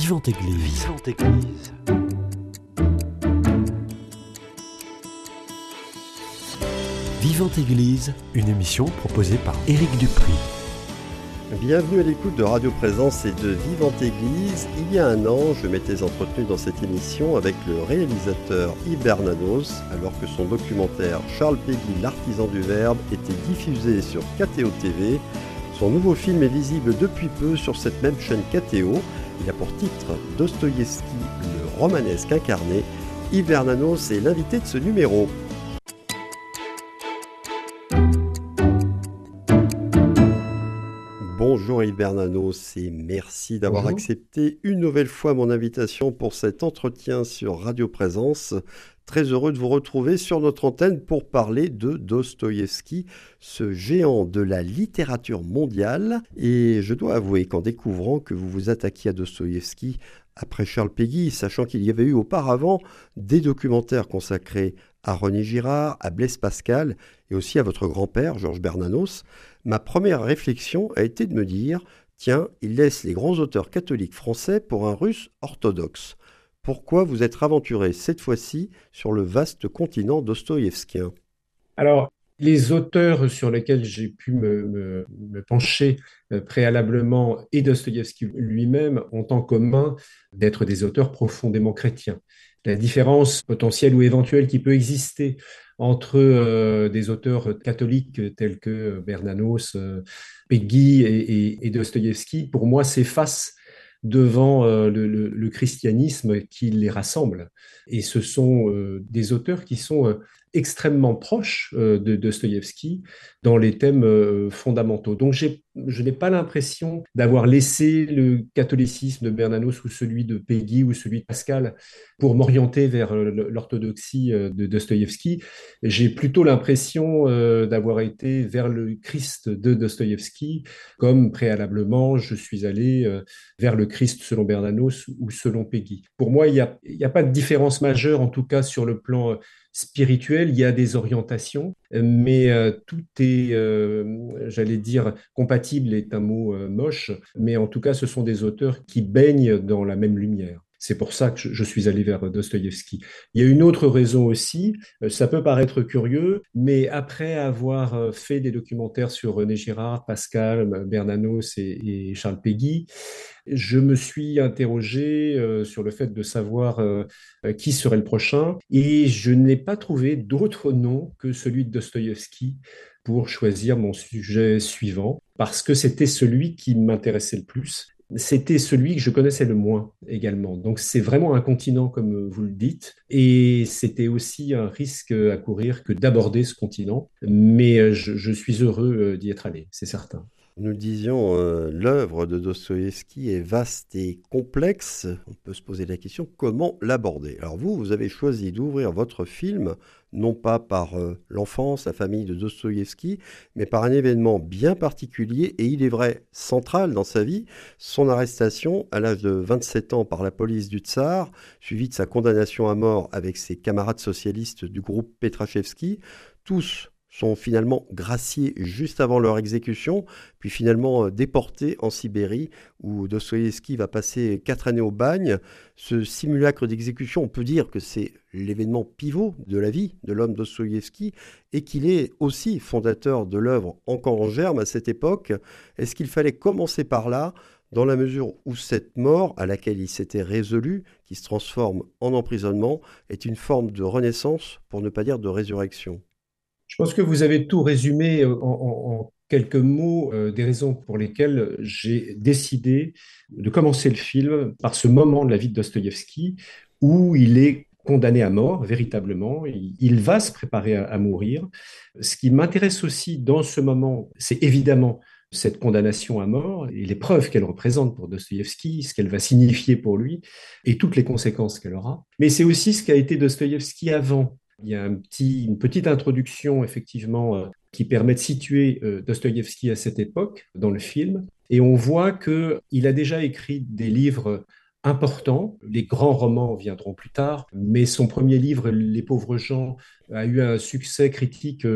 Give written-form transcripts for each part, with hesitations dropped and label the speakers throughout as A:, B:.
A: Vivante Église. Vivante Église. Vivante Église, une émission proposée par Éric Dupri.
B: Bienvenue à l'écoute de Radio Présence et de Vivante Église. Il y a un an, je m'étais entretenu dans cette émission avec le réalisateur Yves Bernanos, alors que son documentaire Charles Péguy, l'artisan du verbe, était diffusé sur KTO TV. Son nouveau film est visible depuis peu sur cette même chaîne KTO. Il a pour titre Dostoïevski, le romanesque incarné. Yves Bernanos est l'invité de ce numéro. Bonjour Yves Bernanos et merci d'avoir accepté une nouvelle fois mon invitation pour cet entretien sur Radio Présence. Très heureux de vous retrouver sur notre antenne pour parler de Dostoïevski, ce géant de la littérature mondiale. Et je dois avouer qu'en découvrant que vous vous attaquiez à Dostoïevski après Charles Péguy, sachant qu'il y avait eu auparavant des documentaires consacrés à René Girard, à Blaise Pascal et aussi à votre grand-père, Georges Bernanos, ma première réflexion a été de me dire « Tiens, il laisse les grands auteurs catholiques français pour un russe orthodoxe. Pourquoi vous êtes aventuré cette fois-ci sur le vaste continent dostoïevskien ?»
C: Alors, les auteurs sur lesquels j'ai pu me pencher préalablement et Dostoïevski lui-même ont en commun d'être des auteurs profondément chrétiens. La différence potentielle ou éventuelle qui peut exister entre des auteurs catholiques tels que Bernanos, Péguy et Dostoïevski, pour moi, s'efface devant le christianisme qui les rassemble. Et ce sont des auteurs qui sont extrêmement proches de Dostoïevski dans les thèmes fondamentaux. Donc je n'ai pas l'impression d'avoir laissé le catholicisme de Bernanos ou celui de Péguy ou celui de Pascal pour m'orienter vers l'orthodoxie de Dostoïevski. J'ai plutôt l'impression d'avoir été vers le Christ de Dostoïevski, comme préalablement je suis allé vers le Christ selon Bernanos ou selon Péguy. Pour moi, il y a pas de différence majeure, en tout cas sur le plan spirituel. Il y a des orientations, mais tout est, j'allais dire, compatible est un mot moche, mais en tout cas, ce sont des auteurs qui baignent dans la même lumière. C'est pour ça que je suis allé vers Dostoïevski. Il y a une autre raison aussi, ça peut paraître curieux, mais après avoir fait des documentaires sur René Girard, Pascal, Bernanos et Charles Péguy, je me suis interrogé sur le fait de savoir qui serait le prochain et je n'ai pas trouvé d'autre nom que celui de Dostoïevski pour choisir mon sujet suivant parce que c'était celui qui m'intéressait le plus. C'était celui que je connaissais le moins également. Donc c'est vraiment un continent comme vous le dites et c'était aussi un risque à courir que d'aborder ce continent. Mais je suis heureux d'y être allé, c'est certain.
B: Nous le disions, l'œuvre de Dostoïevski est vaste et complexe. On peut se poser la question, comment l'aborder ? Alors vous avez choisi d'ouvrir votre film, non pas par l'enfance, la famille de Dostoïevski, mais par un événement bien particulier, et il est vrai, central dans sa vie, son arrestation à l'âge de 27 ans par la police du Tsar, suivie de sa condamnation à mort avec ses camarades socialistes du groupe Petrachevski, tous sont finalement graciés juste avant leur exécution, puis finalement déportés en Sibérie, où Dostoïevski va passer 4 années au bagne. Ce simulacre d'exécution, on peut dire que c'est l'événement pivot de la vie de l'homme Dostoïevski, et qu'il est aussi fondateur de l'œuvre encore en germe à cette époque. Est-ce qu'il fallait commencer par là, dans la mesure où cette mort, à laquelle il s'était résolu, qui se transforme en emprisonnement, est une forme de renaissance, pour ne pas dire de résurrection ?
C: Je pense que vous avez tout résumé en quelques mots des raisons pour lesquelles j'ai décidé de commencer le film par ce moment de la vie de Dostoïevski où il est condamné à mort, véritablement. Il va se préparer à mourir. Ce qui m'intéresse aussi dans ce moment, c'est évidemment cette condamnation à mort et les preuves qu'elle représente pour Dostoïevski, ce qu'elle va signifier pour lui et toutes les conséquences qu'elle aura. Mais c'est aussi ce qu'a été Dostoïevski avant. Il y a une petite introduction, effectivement, qui permet de situer Dostoïevski à cette époque dans le film. Et on voit qu'il a déjà écrit des livres importants. Les grands romans viendront plus tard, mais son premier livre, Les pauvres gens, a eu un succès critique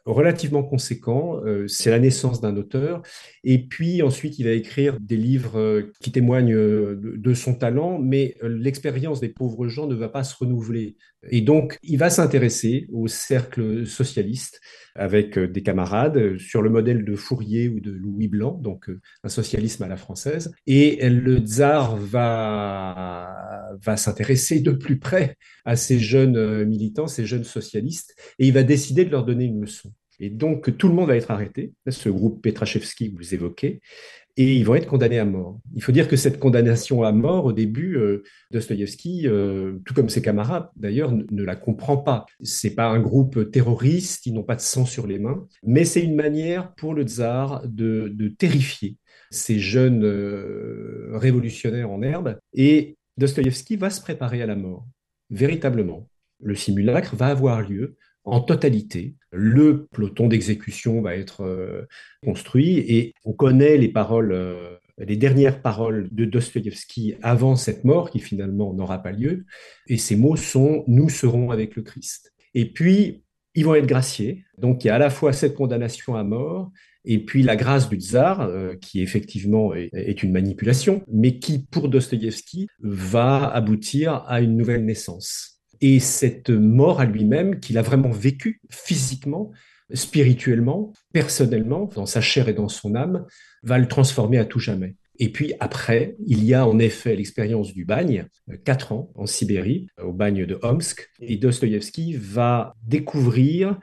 C: relativement conséquent. C'est la naissance d'un auteur. Et puis ensuite, il va écrire des livres qui témoignent de son talent, mais l'expérience des pauvres gens ne va pas se renouveler. Et donc, il va s'intéresser au cercle socialiste avec des camarades sur le modèle de Fourier ou de Louis Blanc, donc un socialisme à la française. Et le tsar va s'intéresser de plus près à ces jeunes militants, ces jeunes socialistes, et il va décider de leur donner une leçon. Et donc, tout le monde va être arrêté, ce groupe Petrachevski que vous évoquez, et ils vont être condamnés à mort. Il faut dire que cette condamnation à mort, au début, Dostoïevski, tout comme ses camarades d'ailleurs, ne la comprend pas. C'est pas un groupe terroriste, ils n'ont pas de sang sur les mains, mais c'est une manière pour le tsar de terrifier ces jeunes révolutionnaires en herbe. Et Dostoïevski va se préparer à la mort, véritablement. Le simulacre va avoir lieu en totalité. Le peloton d'exécution va être construit et on connaît les paroles, les dernières paroles de Dostoïevski avant cette mort qui finalement n'aura pas lieu. Et ces mots sont « Nous serons avec le Christ ». Et puis, ils vont être graciés. Donc, il y a à la fois cette condamnation à mort et puis la grâce du tsar, qui effectivement est une manipulation, mais qui, pour Dostoïevski, va aboutir à une nouvelle naissance. Et cette mort à lui-même, qu'il a vraiment vécue physiquement, spirituellement, personnellement, dans sa chair et dans son âme, va le transformer à tout jamais. Et puis après, il y a en effet l'expérience du bagne, 4 ans en Sibérie, au bagne de Omsk, et Dostoïevski va découvrir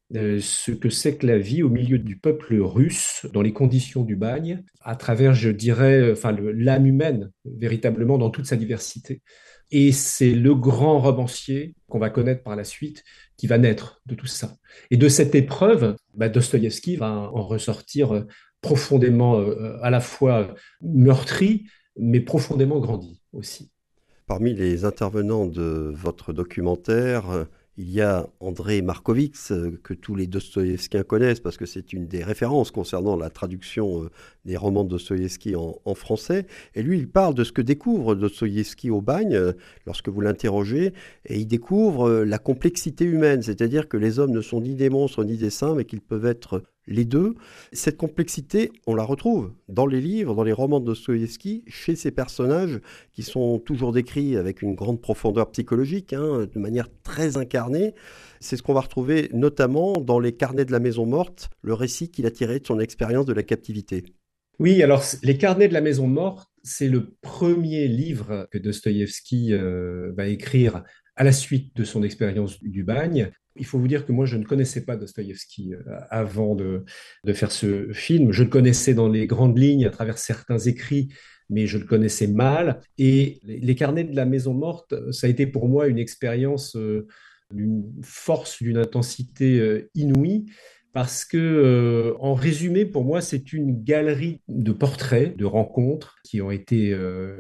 C: ce que c'est que la vie au milieu du peuple russe, dans les conditions du bagne, à travers, je dirais, enfin, l'âme humaine, véritablement dans toute sa diversité. Et c'est le grand romancier qu'on va connaître par la suite qui va naître de tout ça. Et de cette épreuve, Dostoïevski va en ressortir profondément, à la fois meurtri, mais profondément grandi aussi.
B: Parmi les intervenants de votre documentaire, il y a André Markovits, que tous les Dostoïevskiens connaissent parce que c'est une des références concernant la traduction des romans de Dostoïevski en français. Et lui, il parle de ce que découvre Dostoïevski au bagne lorsque vous l'interrogez. Et il découvre la complexité humaine, c'est-à-dire que les hommes ne sont ni des monstres ni des saints, mais qu'ils peuvent être les deux. Cette complexité, on la retrouve dans les livres, dans les romans de Dostoïevski, chez ces personnages qui sont toujours décrits avec une grande profondeur psychologique, de manière très incarnée. C'est ce qu'on va retrouver notamment dans Les Carnets de la Maison Morte, le récit qu'il a tiré de son expérience de la captivité.
C: Oui, alors Les Carnets de la Maison Morte, c'est le premier livre que Dostoïevski va écrire à la suite de son expérience du bagne. Il faut vous dire que moi, je ne connaissais pas Dostoïevski avant de faire ce film. Je le connaissais dans les grandes lignes à travers certains écrits, mais je le connaissais mal. Et les Carnets de la Maison Morte, ça a été pour moi une expérience d'une force, d'une intensité inouïe. Parce que, en résumé, pour moi, c'est une galerie de portraits, de rencontres qui ont été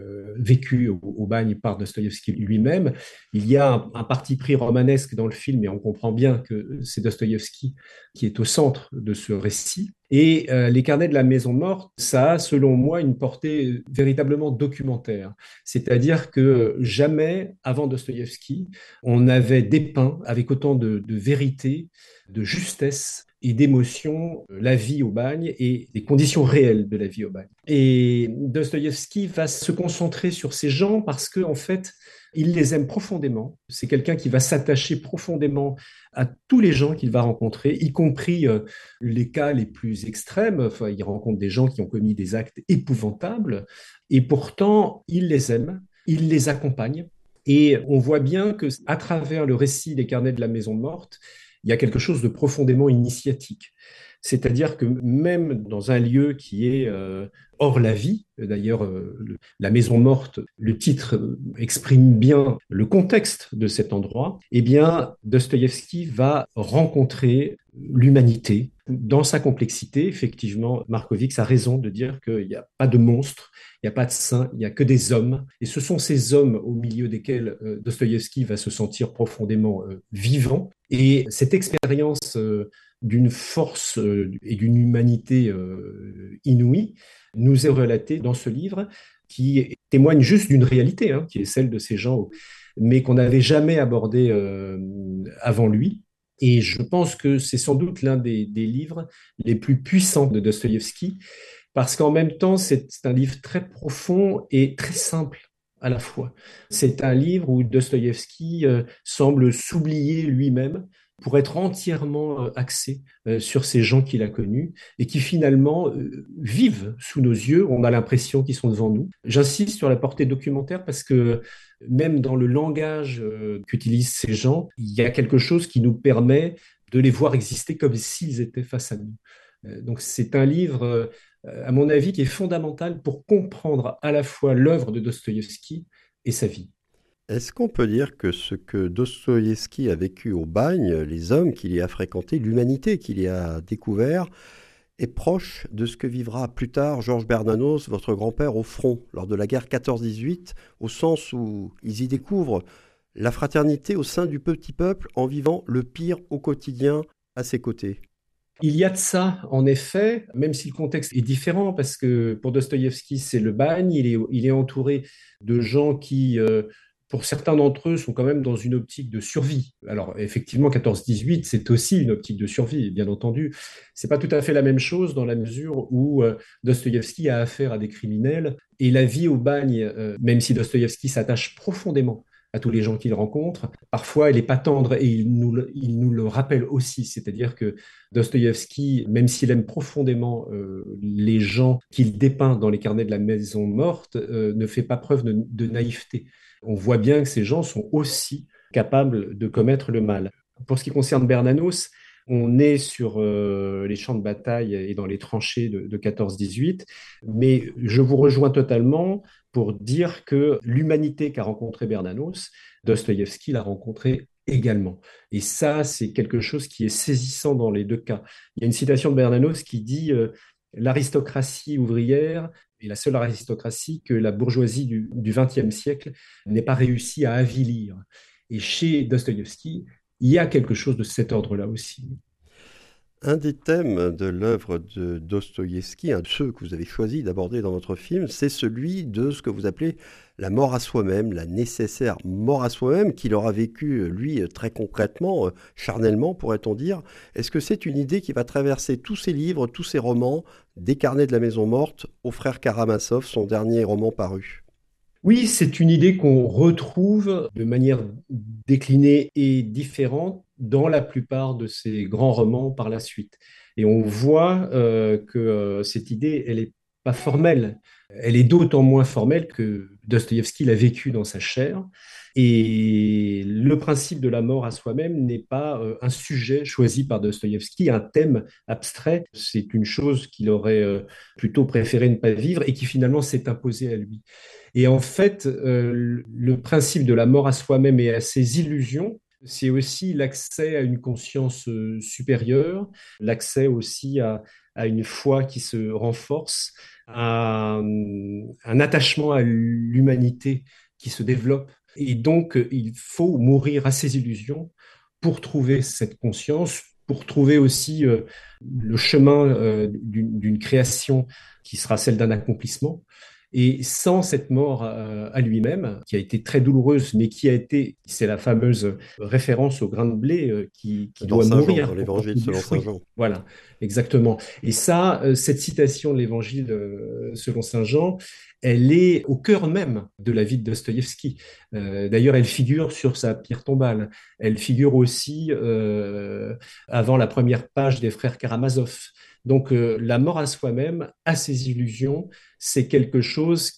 C: vécues au bagne par Dostoïevski lui-même. Il y a un parti pris romanesque dans le film, et on comprend bien que c'est Dostoïevski qui est au centre de ce récit. Et Les Carnets de la Maison Morte, ça a, selon moi, une portée véritablement documentaire. C'est-à-dire que jamais, avant Dostoïevski, on n'avait dépeint avec autant de vérité, de justesse et d'émotion la vie au bagne et les conditions réelles de la vie au bagne. Et Dostoïevski va se concentrer sur ces gens parce que, en fait, il les aime profondément. C'est quelqu'un qui va s'attacher profondément à tous les gens qu'il va rencontrer, y compris les cas les plus extrêmes. Enfin, il rencontre des gens qui ont commis des actes épouvantables et pourtant, il les aime, il les accompagne. Et on voit bien que, à travers le récit des Carnets de la Maison Morte, il y a quelque chose de profondément initiatique. C'est-à-dire que même dans un lieu qui est hors la vie, d'ailleurs, la Maison Morte, le titre exprime bien le contexte de cet endroit, eh bien, Dostoïevski va rencontrer l'humanité dans sa complexité. Effectivement, Markovits a raison de dire qu'il n'y a pas de monstres, il n'y a pas de saints, il n'y a que des hommes. Et ce sont ces hommes au milieu desquels Dostoïevski va se sentir profondément vivant. Et cette expérience d'une force et d'une humanité inouïe nous est relatée dans ce livre qui témoigne juste d'une réalité, qui est celle de ces gens, mais qu'on n'avait jamais abordée avant lui. Et je pense que c'est sans doute l'un des livres les plus puissants de Dostoïevski, parce qu'en même temps, c'est un livre très profond et très simple à la fois. C'est un livre où Dostoïevski semble s'oublier lui-même pour être entièrement axé sur ces gens qu'il a connus et qui finalement vivent sous nos yeux. On a l'impression qu'ils sont devant nous. J'insiste sur la portée documentaire parce que même dans le langage qu'utilisent ces gens, il y a quelque chose qui nous permet de les voir exister comme s'ils étaient face à nous. Donc c'est un livre, à mon avis, qui est fondamental pour comprendre à la fois l'œuvre de Dostoïevski et sa vie.
B: Est-ce qu'on peut dire que ce que Dostoïevski a vécu au bagne, les hommes qu'il y a fréquentés, l'humanité qu'il y a découvert, est proche de ce que vivra plus tard Georges Bernanos, votre grand-père, au front, lors de la guerre 14-18, au sens où ils y découvrent la fraternité au sein du petit peuple en vivant le pire au quotidien à ses côtés?
C: Il y a de ça, en effet, même si le contexte est différent, parce que pour Dostoïevski, c'est le bagne, il est entouré de gens qui, pour certains d'entre eux, sont quand même dans une optique de survie. Alors, effectivement, 14-18, c'est aussi une optique de survie, bien entendu. C'est pas tout à fait la même chose dans la mesure où Dostoïevski a affaire à des criminels, et la vie au bagne, même si Dostoïevski s'attache profondément à tous les gens qu'il rencontre. Parfois, elle n'est pas tendre et il nous le rappelle aussi, c'est-à-dire que Dostoïevski, même s'il aime profondément les gens qu'il dépeint dans les carnets de la maison morte, ne fait pas preuve de naïveté. On voit bien que ces gens sont aussi capables de commettre le mal. Pour ce qui concerne Bernanos, on est sur les champs de bataille et dans les tranchées de 14-18, mais je vous rejoins totalement pour dire que l'humanité qu'a rencontré Bernanos, Dostoïevski l'a rencontré également. Et ça, c'est quelque chose qui est saisissant dans les deux cas. Il y a une citation de Bernanos qui dit l'aristocratie ouvrière est la seule aristocratie que la bourgeoisie du XXe siècle n'ait pas réussi à avilir. Et chez Dostoïevski, il y a quelque chose de cet ordre-là aussi.
B: Un des thèmes de l'œuvre de Dostoïevski, un de ceux que vous avez choisi d'aborder dans votre film, c'est celui de ce que vous appelez la mort à soi-même, la nécessaire mort à soi-même qu'il aura vécu, lui, très concrètement, charnellement, pourrait-on dire. Est-ce que c'est une idée qui va traverser tous ses livres, tous ses romans, des carnets de la maison morte au frère Karamazov, son dernier roman paru?
C: Oui, c'est une idée qu'on retrouve de manière déclinée et différente dans la plupart de ces grands romans par la suite. Et on voit que cette idée, elle n'est pas formelle. Elle est d'autant moins formelle que Dostoïevski l'a vécue dans sa chair. Et le principe de la mort à soi-même n'est pas un sujet choisi par Dostoïevski, un thème abstrait. C'est une chose qu'il aurait plutôt préféré ne pas vivre et qui finalement s'est imposée à lui. Et en fait, le principe de la mort à soi-même et à ses illusions, c'est aussi l'accès à une conscience supérieure, l'accès aussi à une foi qui se renforce, à un attachement à l'humanité qui se développe. Et donc, il faut mourir à ses illusions pour trouver cette conscience, pour trouver aussi le chemin d'une création qui sera celle d'un accomplissement. Et sans cette mort à lui-même, qui a été très douloureuse, mais qui a été, c'est la fameuse référence au grain de blé qui
B: Dans
C: doit
B: Saint Jean, dans
C: mourir pour
B: l'Évangile
C: porter du
B: selon Saint
C: fruit.
B: Jean.
C: Voilà, exactement. Et ça, cette citation de l'Évangile selon Saint Jean, elle est au cœur même de la vie de Dostoïevski. D'ailleurs, elle figure sur sa pierre tombale. Elle figure aussi avant la première page des frères Karamazov. Donc, la mort à soi-même, à ses illusions, c'est quelque chose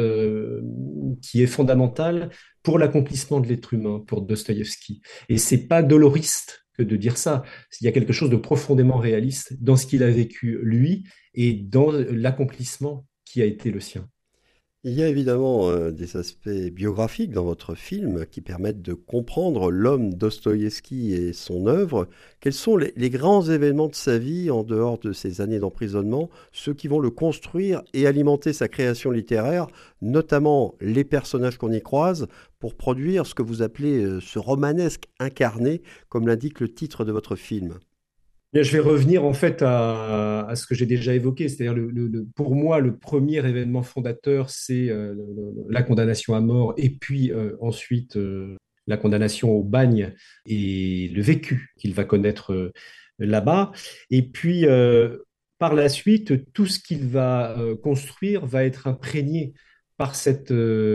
C: qui est fondamental pour l'accomplissement de l'être humain, pour Dostoïevski. Et c'est pas doloriste que de dire ça. Il y a quelque chose de profondément réaliste dans ce qu'il a vécu lui et dans l'accomplissement qui a été le sien.
B: Il y a évidemment des aspects biographiques dans votre film qui permettent de comprendre l'homme Dostoïevski et son œuvre. Quels sont les grands événements de sa vie en dehors de ces années d'emprisonnement, ceux qui vont le construire et alimenter sa création littéraire, notamment les personnages qu'on y croise, pour produire ce que vous appelez ce romanesque incarné, comme l'indique le titre de votre film?
C: Bien, je vais revenir en fait à ce que j'ai déjà évoqué, c'est-à-dire pour moi le premier événement fondateur, c'est la condamnation à mort et puis ensuite la condamnation au bagne et le vécu qu'il va connaître là-bas. Et puis, par la suite, tout ce qu'il va construire va être imprégné par cette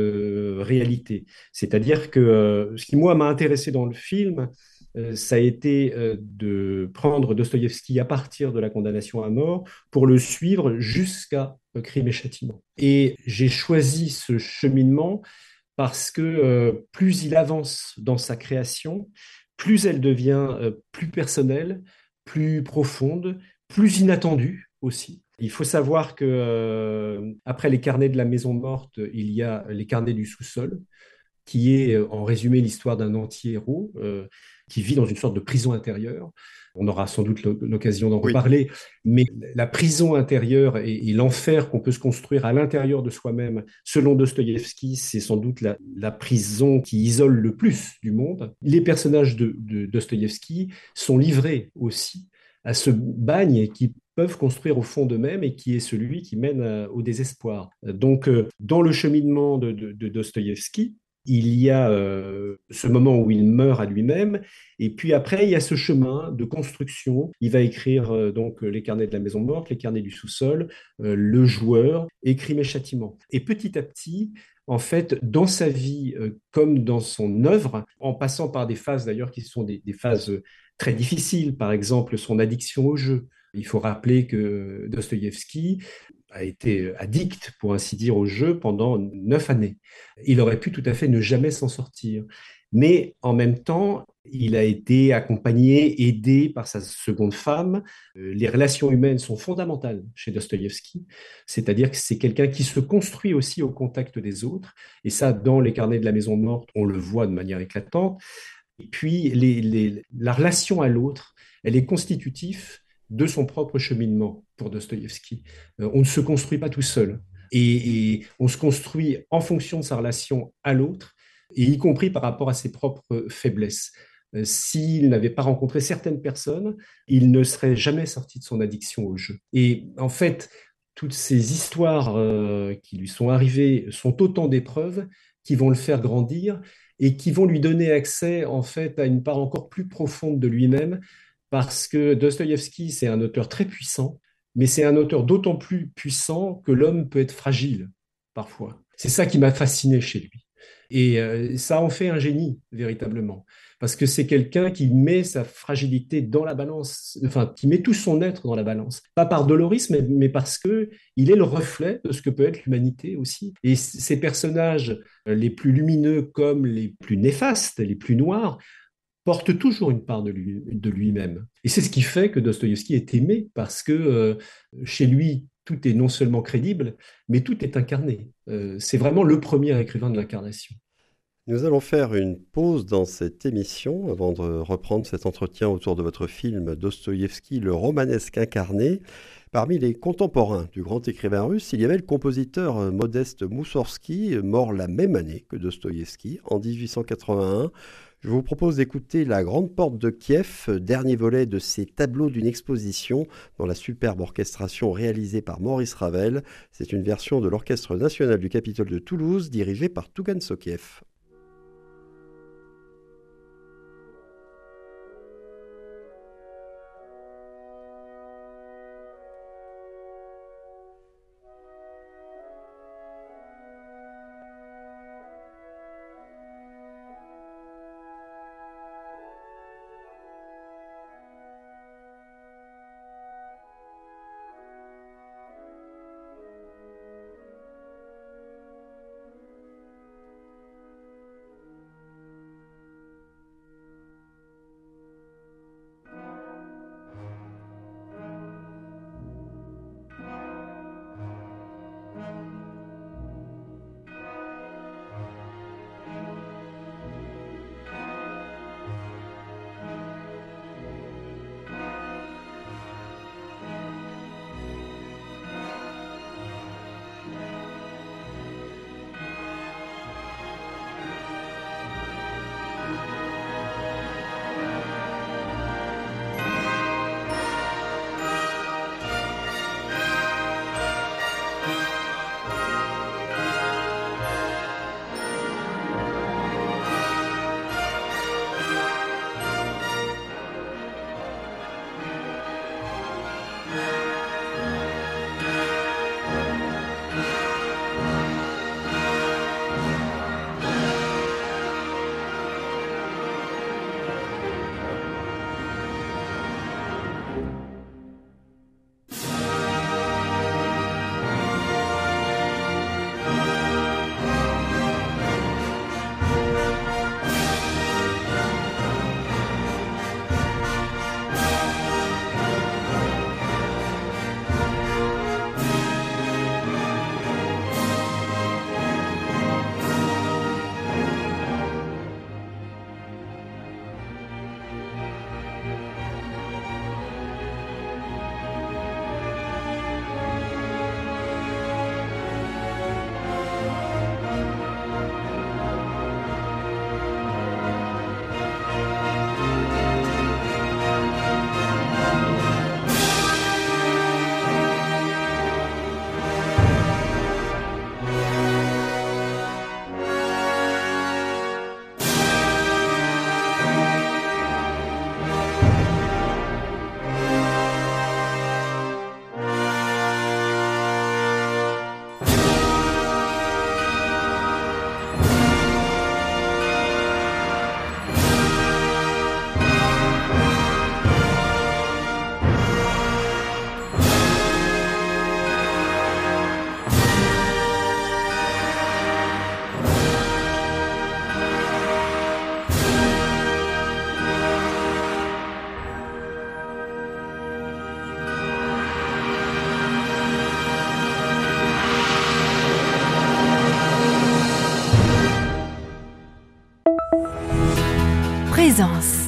C: réalité. C'est-à-dire que ce qui, moi, m'a intéressé dans le film, ça a été de prendre Dostoïevski à partir de la condamnation à mort pour le suivre jusqu'à Crime et Châtiment. Et j'ai choisi ce cheminement parce que plus il avance dans sa création, plus elle devient plus personnelle, plus profonde, plus inattendue aussi. Il faut savoir que après les carnets de la maison morte, il y a les carnets du sous-sol, qui est en résumé l'histoire d'un anti-héros qui vit dans une sorte de prison intérieure. On aura sans doute l'occasion d'en
B: Oui.
C: reparler, mais la prison intérieure et l'enfer qu'on peut se construire à l'intérieur de soi-même, selon Dostoïevski, c'est sans doute la prison qui isole le plus du monde. Les personnages de Dostoïevski sont livrés aussi à ce bagne qui peuvent construire au fond d'eux-mêmes et qui est celui qui mène au désespoir. Donc, dans le cheminement de Dostoïevski, il y a ce moment où il meurt à lui-même, et puis après, il y a ce chemin de construction. Il va écrire donc les carnets de la maison morte, les carnets du sous-sol, le joueur, et Crime et Châtiment. Et petit à petit, en fait, dans sa vie comme dans son œuvre, en passant par des phases d'ailleurs qui sont des phases très difficiles, par exemple son addiction au jeu. Il faut rappeler que Dostoïevski a été addict, pour ainsi dire, au jeu pendant 9 années. Il aurait pu tout à fait ne jamais s'en sortir. Mais en même temps, il a été accompagné, aidé par sa seconde femme. Les relations humaines sont fondamentales chez Dostoïevski, c'est-à-dire que c'est quelqu'un qui se construit aussi au contact des autres. Et ça, dans les carnets de la maison morte, on le voit de manière éclatante. Et puis, la relation à l'autre, elle est constitutive de son propre cheminement pour Dostoïevski. On ne se construit pas tout seul. Et on se construit en fonction de sa relation à l'autre, et y compris par rapport à ses propres faiblesses. S'il n'avait pas rencontré certaines personnes, il ne serait jamais sorti de son addiction au jeu. Et en fait, toutes ces histoires qui lui sont arrivées sont autant d'épreuves qui vont le faire grandir et qui vont lui donner accès en fait à une part encore plus profonde de lui-même, parce que Dostoïevski, c'est un auteur très puissant, mais c'est un auteur d'autant plus puissant que l'homme peut être fragile parfois. C'est ça qui m'a fasciné chez lui. Et ça en fait un génie, véritablement. Parce que c'est quelqu'un qui met sa fragilité dans la balance, enfin, qui met tout son être dans la balance. Pas par dolorisme, mais parce que il est le reflet de ce que peut être l'humanité aussi. Et ces personnages, les plus lumineux comme les plus néfastes, les plus noirs, portent toujours une part de lui-même. Et c'est ce qui fait que Dostoïevski est aimé, parce que chez lui, tout est non seulement crédible, mais tout est incarné. C'est vraiment le premier écrivain de l'incarnation.
B: Nous allons faire une pause dans cette émission avant de reprendre cet entretien autour de votre film Dostoïevski, le romanesque incarné. Parmi les contemporains du grand écrivain russe, il y avait le compositeur Modeste Moussorski, mort la même année que Dostoïevski, en 1881. Je vous propose d'écouter La Grande Porte de Kiev, dernier volet de ces tableaux d'une exposition dans la superbe orchestration réalisée par Maurice Ravel. C'est une version de l'Orchestre national du Capitole de Toulouse, dirigé par Tougan Sokiev.
D: présence.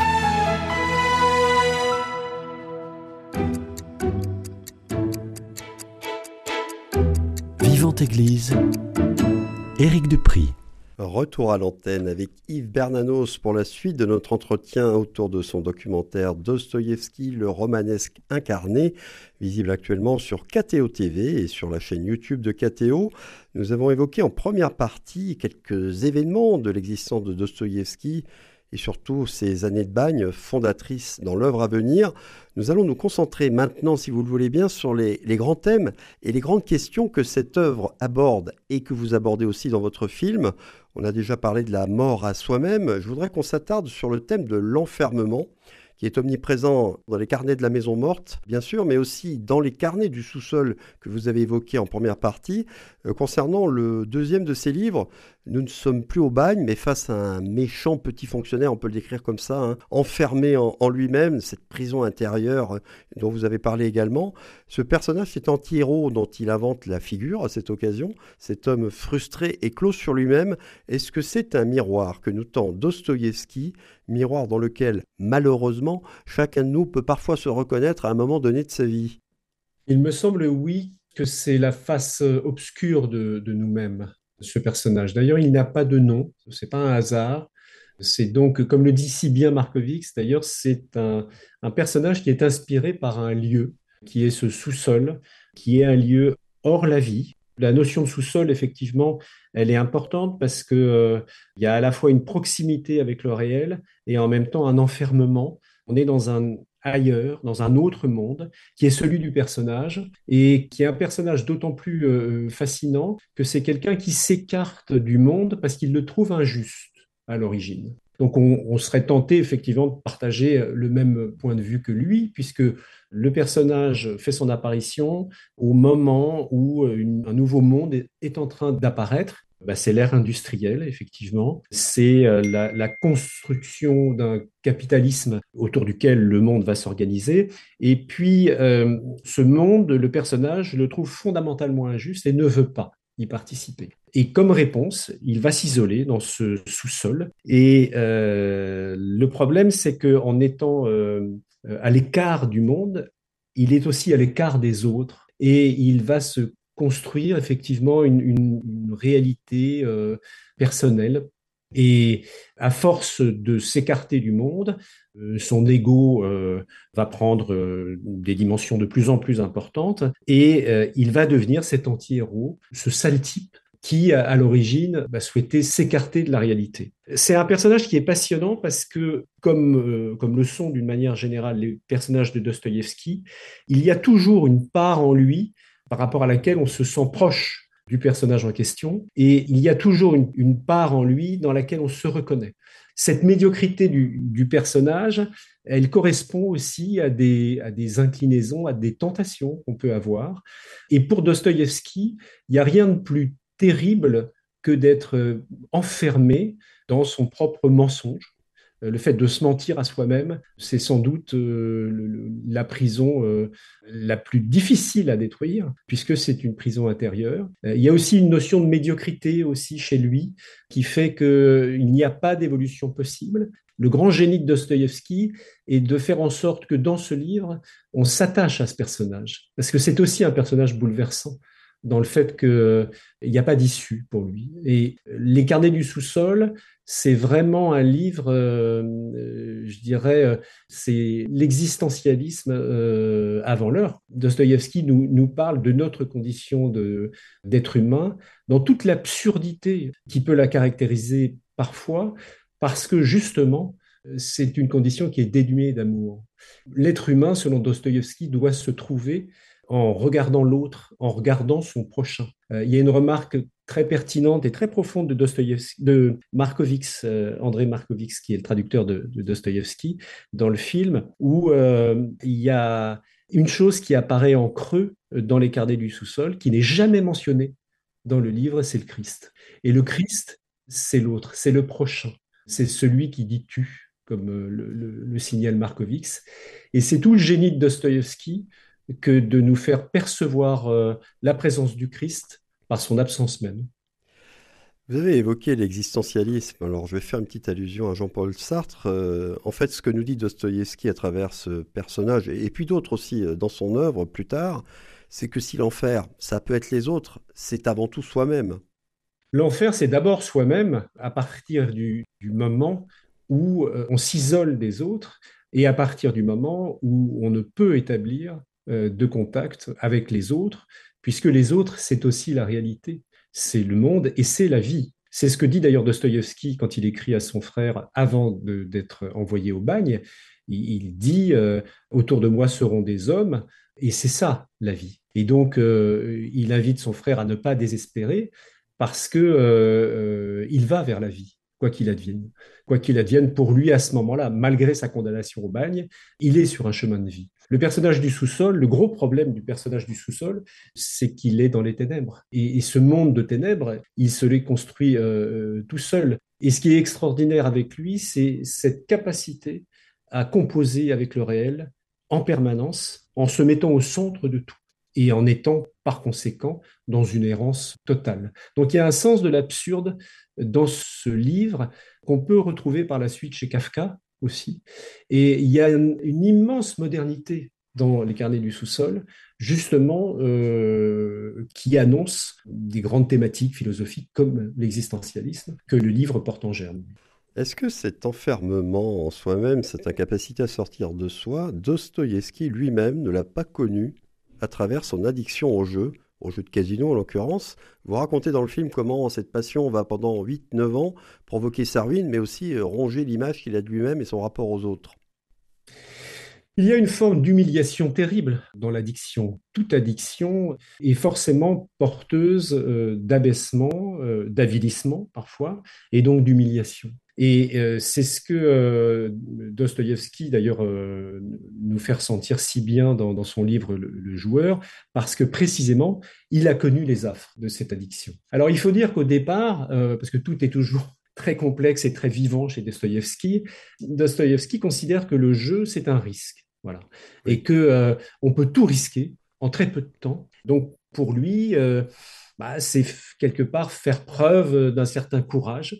A: Vivante Église, Éric Dupry.
B: Retour à l'antenne avec Yves Bernanos pour la suite de notre entretien autour de son documentaire Dostoïevski, le romanesque incarné, visible actuellement sur KTO TV et sur la chaîne YouTube de KTO. Nous avons évoqué en première partie quelques événements de l'existence de Dostoïevski et surtout ses années de bagne fondatrices dans l'œuvre à venir. Nous allons nous concentrer maintenant, si vous le voulez bien, sur les grands thèmes et les grandes questions que cette œuvre aborde et que vous abordez aussi dans votre film. On a déjà parlé de la mort à soi-même. Je voudrais qu'on s'attarde sur le thème de l'enfermement, qui est omniprésent dans les carnets de la maison morte, bien sûr, mais aussi dans les carnets du sous-sol que vous avez évoqués en première partie. Concernant le deuxième de ces livres, nous ne sommes plus au bagne, mais face à un méchant petit fonctionnaire, on peut le décrire comme ça, hein, enfermé en lui-même, cette prison intérieure dont vous avez parlé également. Ce personnage, cet anti-héros dont il invente la figure à cette occasion, cet homme frustré et clos sur lui-même, est-ce que c'est un miroir que nous tend Dostoïevski, miroir dans lequel, malheureusement, chacun de nous peut parfois se reconnaître à un moment donné de sa vie?
C: Il me semble, oui, que c'est la face obscure de nous-mêmes, ce personnage. D'ailleurs, il n'a pas de nom, c'est pas un hasard. C'est donc, comme le dit si bien Markovix, d'ailleurs, c'est un personnage qui est inspiré par un lieu, qui est ce sous-sol, qui est un lieu hors la vie. La notion de sous-sol, effectivement, elle est importante parce que, il y a à la fois une proximité avec le réel et en même temps un enfermement. On est dans un ailleurs, dans un autre monde, qui est celui du personnage, et qui est un personnage d'autant plus fascinant que c'est quelqu'un qui s'écarte du monde parce qu'il le trouve injuste à l'origine. Donc on serait tenté effectivement de partager le même point de vue que lui, puisque le personnage fait son apparition au moment où un nouveau monde est en train d'apparaître. Ben, c'est l'ère industrielle, effectivement. C'est la construction d'un capitalisme autour duquel le monde va s'organiser. Et puis, ce monde, le personnage le trouve fondamentalement injuste et ne veut pas y participer. Et comme réponse, il va s'isoler dans ce sous-sol. Et le problème, c'est qu'en étant à l'écart du monde, il est aussi à l'écart des autres. Et il va se construire effectivement une réalité personnelle. Et à force de s'écarter du monde, son ego va prendre des dimensions de plus en plus importantes et il va devenir cet anti-héros, ce sale type qui, à l'origine, souhaitait s'écarter de la réalité. C'est un personnage qui est passionnant parce que, comme le sont d'une manière générale les personnages de Dostoïevski, il y a toujours une part en lui par rapport à laquelle on se sent proche du personnage en question, et il y a toujours une part en lui dans laquelle on se reconnaît. Cette médiocrité du personnage, elle correspond aussi à des inclinaisons, à des tentations qu'on peut avoir. Et pour Dostoïevski, il n'y a rien de plus terrible que d'être enfermé dans son propre mensonge. Le fait de se mentir à soi-même, c'est sans doute la prison la plus difficile à détruire, puisque c'est une prison intérieure. Il y a aussi une notion de médiocrité aussi chez lui, qui fait qu'il n'y a pas d'évolution possible. Le grand génie de Dostoïevski est de faire en sorte que dans ce livre, on s'attache à ce personnage, parce que c'est aussi un personnage bouleversant dans le fait qu'il n'y a pas d'issue pour lui. Et Les Carnets du sous-sol, c'est vraiment un livre, je dirais, c'est l'existentialisme avant l'heure. Dostoïevski nous parle de notre condition d'être humain, dans toute l'absurdité qui peut la caractériser parfois, parce que justement, c'est une condition qui est dénuée d'amour. L'être humain, selon Dostoïevski, doit se trouver en regardant l'autre, en regardant son prochain. Il y a une remarque très pertinente et très profonde de Markovix, André Markovix, qui est le traducteur de Dostoïevski, dans le film, où il y a une chose qui apparaît en creux dans les carnets du sous-sol, qui n'est jamais mentionnée dans le livre, c'est le Christ. Et le Christ, c'est l'autre, c'est le prochain, c'est celui qui dit tu, comme le signale Markovix. Et c'est tout le génie de Dostoïevski que de nous faire percevoir la présence du Christ par son absence même.
B: Vous avez évoqué l'existentialisme. Alors, je vais faire une petite allusion à Jean-Paul Sartre. En fait, ce que nous dit Dostoïevski à travers ce personnage, et puis d'autres aussi dans son œuvre plus tard, c'est que si l'enfer, ça peut être les autres, c'est avant tout soi-même.
C: L'enfer, c'est d'abord soi-même à partir du moment où on s'isole des autres et à partir du moment où on ne peut établir de contact avec les autres, puisque les autres, c'est aussi la réalité, c'est le monde et c'est la vie. C'est ce que dit d'ailleurs Dostoïevski quand il écrit à son frère avant d'être envoyé au bagne. Il dit autour de moi seront des hommes, et c'est ça la vie. Et donc, il invite son frère à ne pas désespérer parce que il va vers la vie, quoi qu'il advienne. Quoi qu'il advienne, pour lui, à ce moment-là, malgré sa condamnation au bagne, il est sur un chemin de vie. Le personnage du sous-sol, le gros problème du personnage du sous-sol, c'est qu'il est dans les ténèbres. Et ce monde de ténèbres, il se l'est construit tout seul. Et ce qui est extraordinaire avec lui, c'est cette capacité à composer avec le réel en permanence, en se mettant au centre de tout et en étant par conséquent dans une errance totale. Donc il y a un sens de l'absurde dans ce livre qu'on peut retrouver par la suite chez Kafka aussi. Et il y a une immense modernité dans les carnets du sous-sol, justement, qui annonce des grandes thématiques philosophiques comme l'existentialisme que le livre porte en germe.
B: Est-ce que cet enfermement en soi-même, cette incapacité à sortir de soi, Dostoïevski lui-même ne l'a pas connu à travers son addiction au jeu de casino en l'occurrence? Vous racontez dans le film comment cette passion va pendant 8-9 ans provoquer sa ruine, mais aussi ronger l'image qu'il a de lui-même et son rapport aux autres.
C: Il y a une forme d'humiliation terrible dans l'addiction. Toute addiction est forcément porteuse d'abaissement, d'avilissement parfois, et donc d'humiliation. Et c'est ce que Dostoïevski, d'ailleurs, nous fait ressentir si bien dans son livre Le Joueur, parce que précisément, il a connu les affres de cette addiction. Alors, il faut dire qu'au départ, parce que tout est toujours très complexe et très vivant chez Dostoïevski, Dostoïevski considère que le jeu, c'est un risque. Voilà. Et
B: Oui.
C: que on peut tout risquer en très peu de temps. Donc, pour lui, c'est quelque part faire preuve d'un certain courage.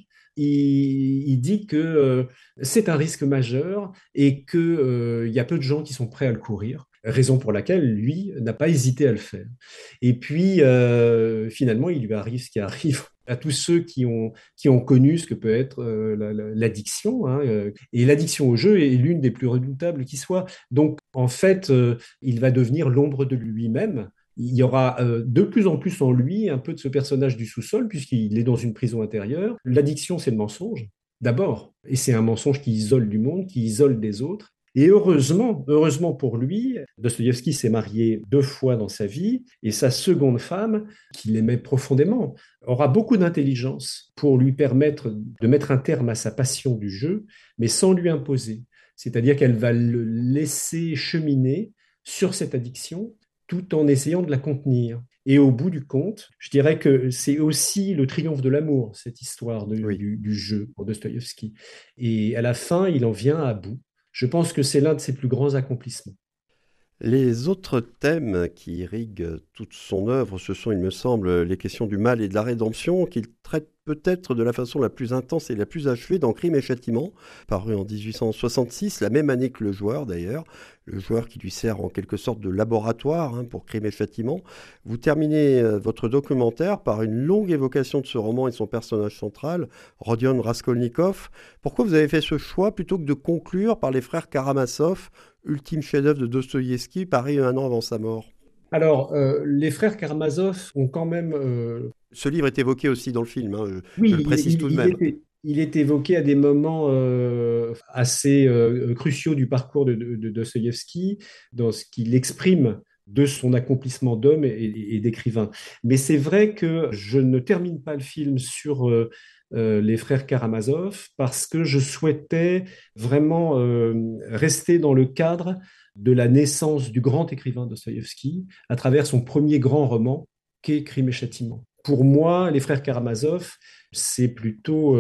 C: Il dit que c'est un risque majeur et qu'il y a peu de gens qui sont prêts à le courir, raison pour laquelle lui n'a pas hésité à le faire. Et puis, finalement, il lui arrive ce qui arrive à tous ceux qui ont connu ce que peut être l'addiction. Hein, et l'addiction au jeu est l'une des plus redoutables qui soit. Donc, en fait, il va devenir l'ombre de lui-même. Il y aura de plus en plus en lui un peu de ce personnage du sous-sol, puisqu'il est dans une prison intérieure. L'addiction, c'est le mensonge, d'abord. Et c'est un mensonge qui isole du monde, qui isole des autres. Et heureusement pour lui, Dostoïevski s'est marié 2 fois dans sa vie, et sa seconde femme, qu'il aimait profondément, aura beaucoup d'intelligence pour lui permettre de mettre un terme à sa passion du jeu, mais sans lui imposer. C'est-à-dire qu'elle va le laisser cheminer sur cette addiction tout en essayant de la contenir. Et au bout du compte, je dirais que c'est aussi le triomphe de l'amour, cette histoire
B: Oui.
C: du jeu pour Dostoïevski. Et à la fin, il en vient à bout. Je pense que c'est l'un de ses plus grands accomplissements.
B: Les autres thèmes qui irriguent toute son œuvre, ce sont, il me semble, les questions du mal et de la rédemption, qu'il traite peut-être de la façon la plus intense et la plus achevée dans Crime et Châtiment, paru en 1866, la même année que Le Joueur d'ailleurs, le joueur qui lui sert en quelque sorte de laboratoire pour Crime et Châtiment. Vous terminez votre documentaire par une longue évocation de ce roman et de son personnage central, Rodion Raskolnikov. Pourquoi vous avez fait ce choix plutôt que de conclure par les frères Karamazov, ultime chef-d'œuvre de Dostoïevski, paru 1 an avant sa mort?
C: Alors, les frères Karamazov ont quand même...
B: Ce livre est évoqué aussi dans le film, je le
C: oui,
B: précise tout de même.
C: il est évoqué à des moments assez cruciaux du parcours de Dostoïevski, dans ce qu'il exprime de son accomplissement d'homme et d'écrivain. Mais c'est vrai que je ne termine pas le film sur les frères Karamazov parce que je souhaitais vraiment rester dans le cadre de la naissance du grand écrivain Dostoïevski à travers son premier grand roman qu'est Crime et Châtiment. Pour moi, les frères Karamazov, c'est plutôt...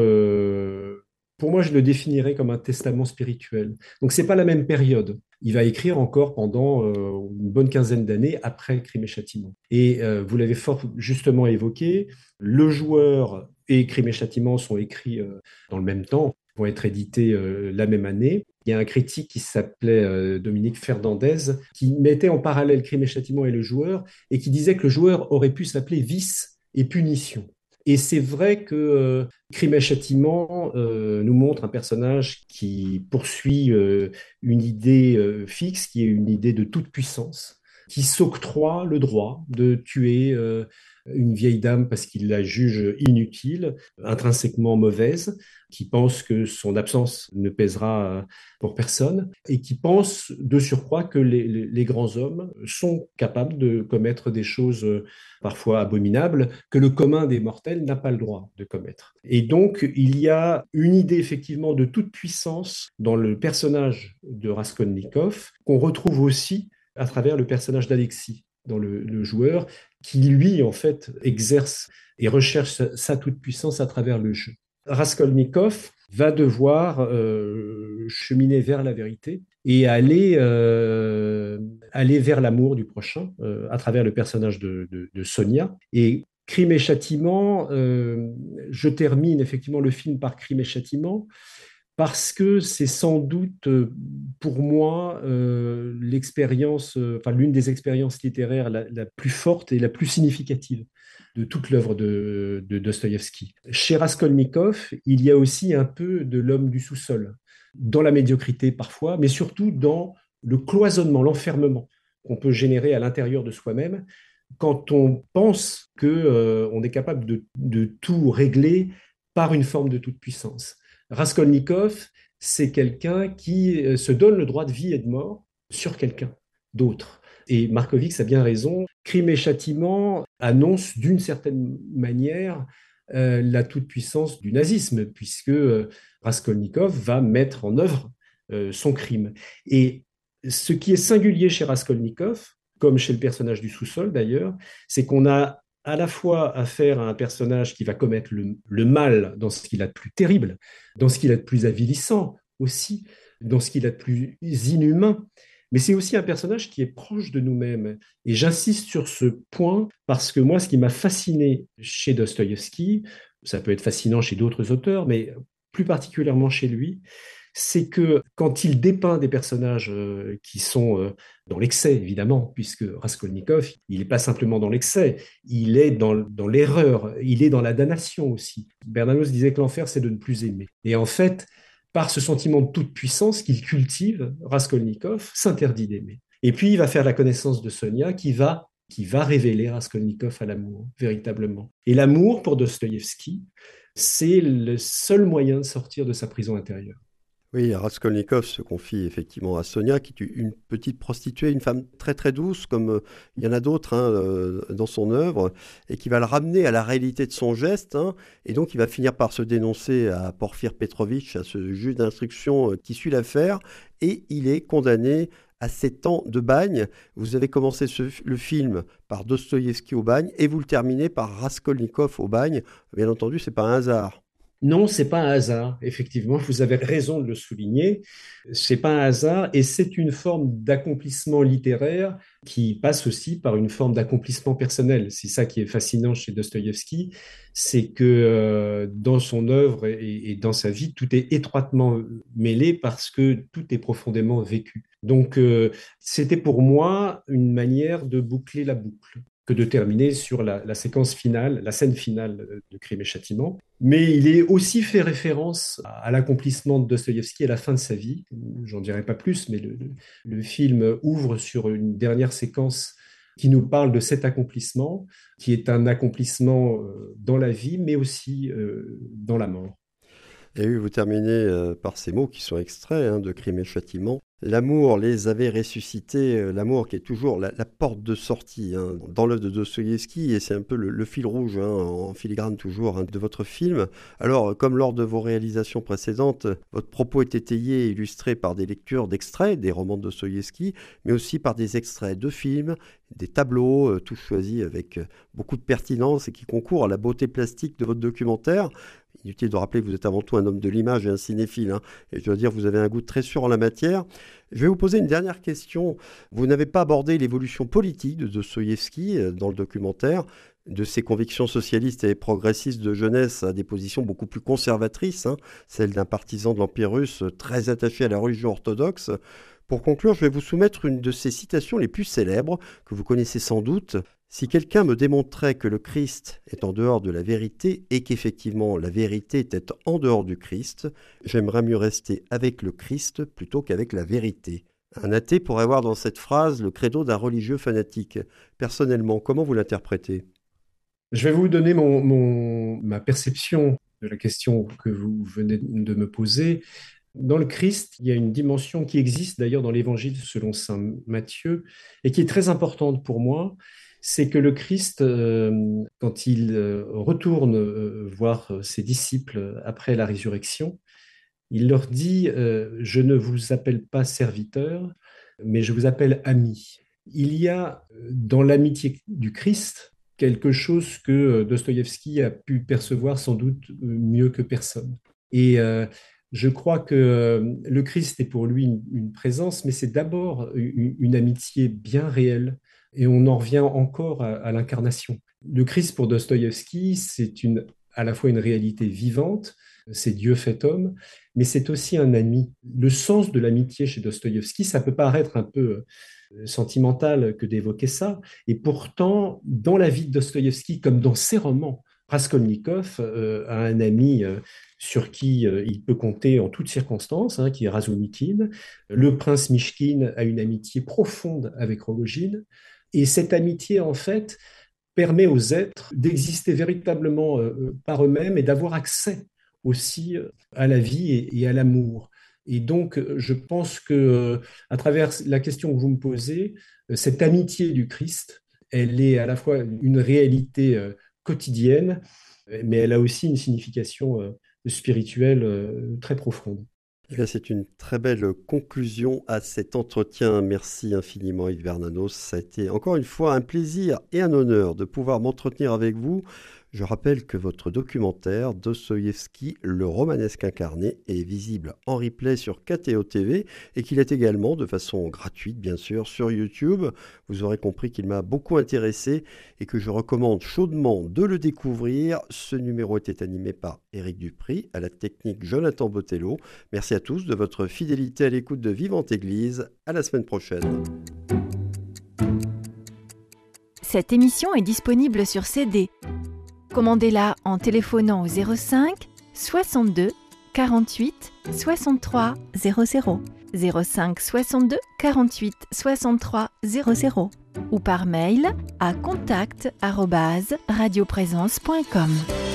C: pour moi, je le définirais comme un testament spirituel. Donc, c'est pas la même période. Il va écrire encore pendant une bonne quinzaine d'années après Crime et Châtiment. Et vous l'avez fort justement évoqué, Le Joueur et Crime et Châtiment sont écrits dans le même temps, vont être édités la même année. Il y a un critique qui s'appelait Dominique Fernandez, qui mettait en parallèle Crime et Châtiment et Le Joueur, et qui disait que Le Joueur aurait pu s'appeler Vice et Punition. Et c'est vrai que Crime et Châtiment nous montre un personnage qui poursuit une idée fixe, qui est une idée de toute puissance, qui s'octroie le droit de tuer une vieille dame parce qu'il la juge inutile, intrinsèquement mauvaise, qui pense que son absence ne pèsera pour personne et qui pense de surcroît que les grands hommes sont capables de commettre des choses parfois abominables que le commun des mortels n'a pas le droit de commettre. Et donc, il y a une idée effectivement de toute puissance dans le personnage de Raskolnikov qu'on retrouve aussi à travers le personnage d'Alexis dans le joueur, qui lui, en fait, exerce et recherche sa toute-puissance à travers le jeu. Raskolnikov va devoir cheminer vers la vérité et aller vers l'amour du prochain à travers le personnage de Sonia. Et Crime et Châtiment, je termine effectivement le film par Crime et Châtiment, parce que c'est sans doute pour moi l'expérience, enfin l'une des expériences littéraires la plus forte et la plus significative de toute l'œuvre de Dostoïevski. Chez Raskolnikov, il y a aussi un peu de l'homme du sous-sol, dans la médiocrité parfois, mais surtout dans le cloisonnement, l'enfermement qu'on peut générer à l'intérieur de soi-même quand on pense qu'on est capable de tout régler par une forme de toute puissance. Raskolnikov, c'est quelqu'un qui se donne le droit de vie et de mort sur quelqu'un d'autre. Et Markovitch a bien raison. Crime et Châtiment annonce d'une certaine manière la toute-puissance du nazisme, puisque Raskolnikov va mettre en œuvre son crime. Et ce qui est singulier chez Raskolnikov, comme chez le personnage du sous-sol d'ailleurs, c'est qu'on a à la fois affaire à un personnage qui va commettre le mal dans ce qu'il a de plus terrible, dans ce qu'il a de plus avilissant aussi, dans ce qu'il a de plus inhumain, mais c'est aussi un personnage qui est proche de nous-mêmes. Et j'insiste sur ce point parce que moi, ce qui m'a fasciné chez Dostoïevski, ça peut être fascinant chez d'autres auteurs, mais plus particulièrement chez lui, c'est que quand il dépeint des personnages qui sont dans l'excès, évidemment, puisque Raskolnikov, il n'est pas simplement dans l'excès, il est dans l'erreur, il est dans la damnation aussi. Bernanos disait que l'enfer, c'est de ne plus aimer. Et en fait, par ce sentiment de toute puissance qu'il cultive, Raskolnikov s'interdit d'aimer. Et puis, il va faire la connaissance de Sonia qui va révéler Raskolnikov à l'amour, véritablement. Et l'amour, pour Dostoïevski, c'est le seul moyen de sortir de sa prison intérieure.
B: Oui, Raskolnikov se confie effectivement à Sonia, qui est une petite prostituée, une femme très très douce, comme il y en a d'autres dans son œuvre, et qui va le ramener à la réalité de son geste, et donc il va finir par se dénoncer à Porfir Petrovitch, à ce juge d'instruction qui suit l'affaire, et il est condamné à 7 ans de bagne. Vous avez commencé le film par Dostoïevski au bagne, et vous le terminez par Raskolnikov au bagne. Bien entendu, c'est pas un hasard.
C: Non, c'est pas un hasard. Effectivement, vous avez raison de le souligner. C'est pas un hasard et c'est une forme d'accomplissement littéraire qui passe aussi par une forme d'accomplissement personnel. C'est ça qui est fascinant chez Dostoïevski, c'est que dans son œuvre et dans sa vie, tout est étroitement mêlé parce que tout est profondément vécu. Donc, c'était pour moi une manière de boucler la boucle que de terminer sur la séquence finale, la scène finale de Crime et Châtiment. Mais il est aussi fait référence à l'accomplissement de Dostoïevski à la fin de sa vie. J'en dirai pas plus, mais le film ouvre sur une dernière séquence qui nous parle de cet accomplissement, qui est un accomplissement dans la vie, mais aussi dans la mort.
B: Et oui, vous terminez par ces mots qui sont extraits de Crime et Châtiment. L'amour les avait ressuscités, l'amour qui est toujours la porte de sortie dans l'œuvre de Dostoïevski, et c'est un peu le fil rouge, en filigrane toujours, de votre film. Alors, comme lors de vos réalisations précédentes, votre propos est étayé et illustré par des lectures d'extraits des romans de Dostoïevski, mais aussi par des extraits de films, des tableaux, tous choisis avec beaucoup de pertinence et qui concourent à la beauté plastique de votre documentaire. Inutile de rappeler que vous êtes avant tout un homme de l'image et un cinéphile, et je dois dire que vous avez un goût très sûr en la matière. Je vais vous poser une dernière question. Vous n'avez pas abordé l'évolution politique de Dostoïevski dans le documentaire. de ses convictions socialistes et progressistes de jeunesse à des positions beaucoup plus conservatrices, celle d'un partisan de l'Empire russe très attaché à la religion orthodoxe. Pour conclure, je vais vous soumettre une de ses citations les plus célèbres, que vous connaissez sans doute. « Si quelqu'un me démontrait que le Christ est en dehors de la vérité et qu'effectivement la vérité était en dehors du Christ, j'aimerais mieux rester avec le Christ plutôt qu'avec la vérité. » Un athée pourrait voir dans cette phrase le credo d'un religieux fanatique. Personnellement, comment vous l'interprétez ?
C: Je vais vous donner ma perception de la question que vous venez de me poser. Dans le Christ, il y a une dimension qui existe d'ailleurs dans l'Évangile selon saint Matthieu et qui est très importante pour moi, c'est que le Christ, quand il retourne voir ses disciples après la résurrection, il leur dit je ne vous appelle pas serviteur, mais je vous appelle ami. Il y a dans l'amitié du Christ quelque chose que Dostoïevski a pu percevoir sans doute mieux que personne. Et je crois que le Christ est pour lui une présence, mais c'est d'abord une amitié bien réelle. Et on en revient encore à l'incarnation. Le Christ pour Dostoïevski, c'est à la fois une réalité vivante, c'est Dieu fait homme, mais c'est aussi un ami. Le sens de l'amitié chez Dostoïevski, ça peut paraître un peu sentimental que d'évoquer ça, et pourtant, dans la vie de Dostoïevski, comme dans ses romans, Raskolnikov a un ami sur qui il peut compter en toutes circonstances, qui est Razumikine. Le prince Mishkin a une amitié profonde avec Rogojine, et cette amitié, en fait, permet aux êtres d'exister véritablement par eux-mêmes et d'avoir accès aussi à la vie et à l'amour. Et donc, je pense que, à travers la question que vous me posez, cette amitié du Christ, elle est à la fois une réalité quotidienne, mais elle a aussi une signification spirituelle très profonde.
B: Eh bien, c'est une très belle conclusion à cet entretien. Merci infiniment Yves Bernanos. Ça a été encore une fois un plaisir et un honneur de pouvoir m'entretenir avec vous. Je rappelle que votre documentaire Dostoïevski, le romanesque incarné, est visible en replay sur KTO TV et qu'il est également de façon gratuite, bien sûr, sur YouTube. Vous aurez compris qu'il m'a beaucoup intéressé et que je recommande chaudement de le découvrir. Ce numéro était animé par Éric Dupry, à la technique Jonathan Botello. Merci à tous de votre fidélité à l'écoute de Vivante Église. À la semaine prochaine.
D: Cette émission est disponible sur CD. Commandez-la en téléphonant au 05 62 48 63 00, 05 62 48 63 00 ou par mail à contact@radioprésence.com.